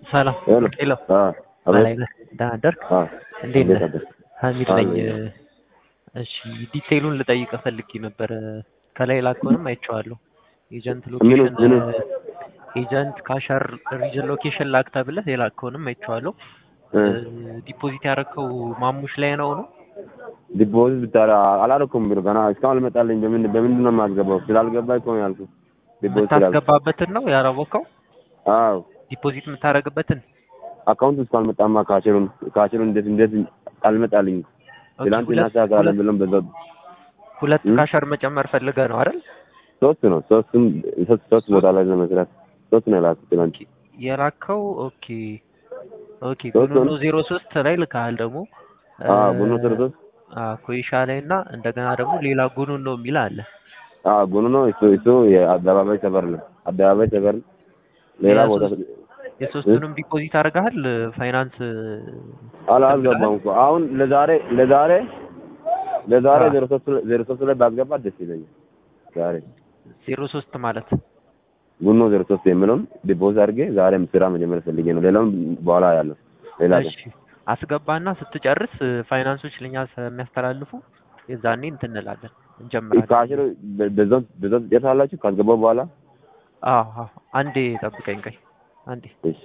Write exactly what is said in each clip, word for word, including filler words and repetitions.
ሰላም ሄሎ ሄሎ አ አቤት በላይ ነህ ደህና አደርክ? አ እንዴት እንዴት ነህ? አደርክ? ሀሚድ ነኝ። አለሁ እሺ ዲቴይሉን ልጠይቅህ ፈልጌ ነበር። ከላይ ላከውንም አይቼዋለሁ። ኤጀንት ምኑ ሎኬሽን ምኑ ኤጀንት ካሸር ሪጅን ሎኬሽን ላክ ተብለህ የላከውንም አይቼዋለሁ። እ ዲፖዚት ያደረከው ማሙሽ ላይ ነው ነው? ዲፖዚት ብታራ አላደረኩም ብሎ ገና እስካሁን አልመጣልኝ። በምን በምንድን ነው የማስገባው? ስላልገባኝ እኮ ነው ያልኩህ። ዲፖዚት ስላልኩ የምታስገባበትን ነው ያላወቀው? አዎ ዲፖዚት የምታደርግበትን አካውንት ውስጥ አልመጣማ። ካሽሩን ካሽሩን እንዴት እንዴት አልመጣልኝ? ኦኬ። ትላንትና ሁለት እናስተካክላለን ሁለት ብለን በዛው ሁለት እ ካሸር መጨመር ፈልገህ ነው አይደል? ሶስት ነው ሶስቱም ሶስት ሶስት ቦታ ላይ ለመስራት ሶስት ነው የላኩት ትላንት የላከው ኦኬ ኦኬ። ሶስት ጉኑኑ ነው። ዜሮ ሶስት ላይ ልካል ደግሞ አዎ ጉኑ ዜሮ ሶስት አ ኮይሻ ላይ እና እንደገና ደግሞ ሌላ ጉኑን ነው የሚል አለ። አዎ ጉኑ ነው እሱ እሱ የአደባባይ ሰፈር ነው። አደባባይ ሰፈር ሌላ ቦታ የሶስቱንም ዲፖዚት አድርገሃል? ፋይናንስ አላስገባም እኮ አሁን ለዛሬ ለዛሬ ለዛሬ ዜሮ ሶስት ዜሮ ሶስት ላይ ባስገባ ደስ ይለኛል። ዛሬ ዜሮ ሶስት ማለት ጉኖ ዜሮ ሶስት የሚለውን ዲፖዚት አድርጌ ዛሬም ስራ መጀመር ፈልጌ ነው። ሌላውን በኋላ ያለው ሌላ እሺ አስገባና ስትጨርስ ፋይናንሶች ለኛ ስለሚያስተላልፉ የዛኔ እንትን እንላለን እንጀምራለን። ካሽሩ በዛው በዛው ትጨርሳላችሁ ካስገባው በኋላ? አዎ አንዴ ጠብቀኝ ቆይ አንዴ። እሺ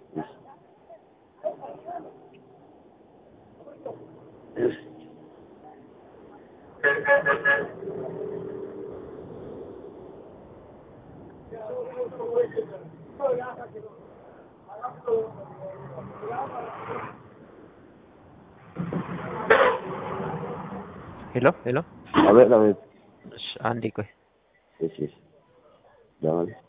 እሺ ሄሎ ሄሎ አቤት አቤት። እሺ አንዴ ቆይ። እሺ እሺ